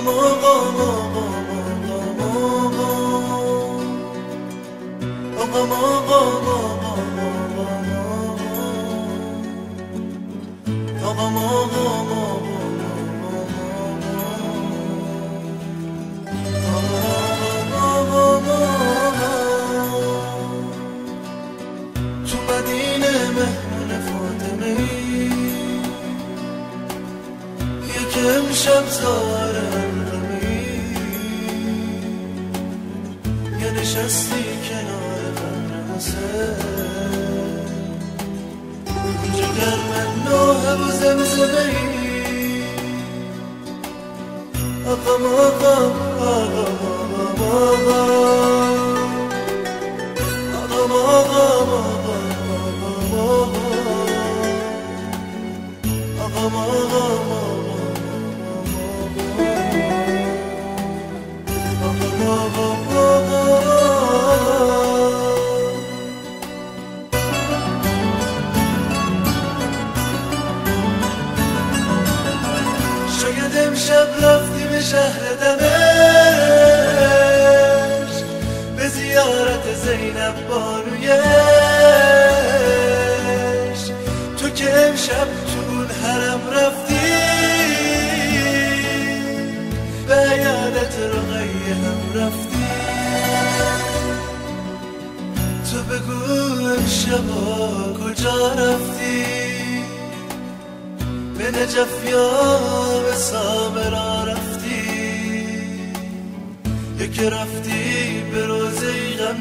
آقام آقام آقام آقام آقام تو مدینه مهمون فاطمه یک امشب زارم یه نشستی کنار قبر حسین جگر من نوه و زمزمه آقام آقام آقام آقام آقام آقام آقام شاید امشب رفتی به شهر دمشق به زیارت زینب بانویش تو که امشب تو اون حرم رفتی به عیادت رقیه هم رفتی تو بگو امشبا کجا رفتی به نجف یا به سامرا رفتی یکی رفتی به روزه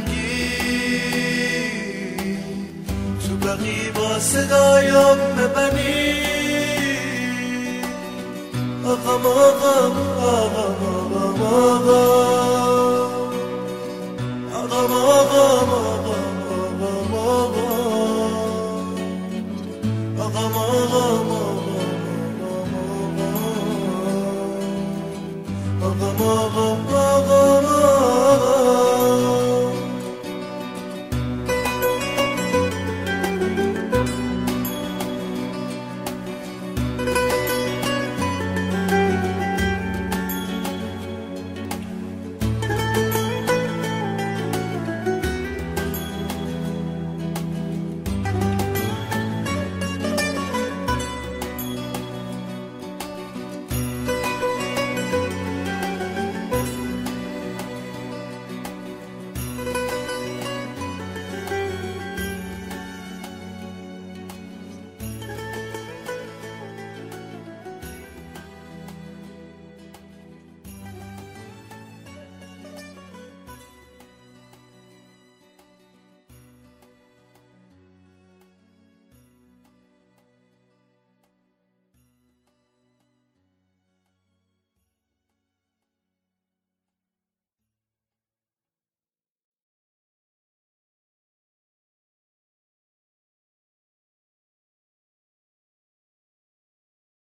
غمگین تو بقی با صدایم ببنی آقام آقام آقام آقام آقام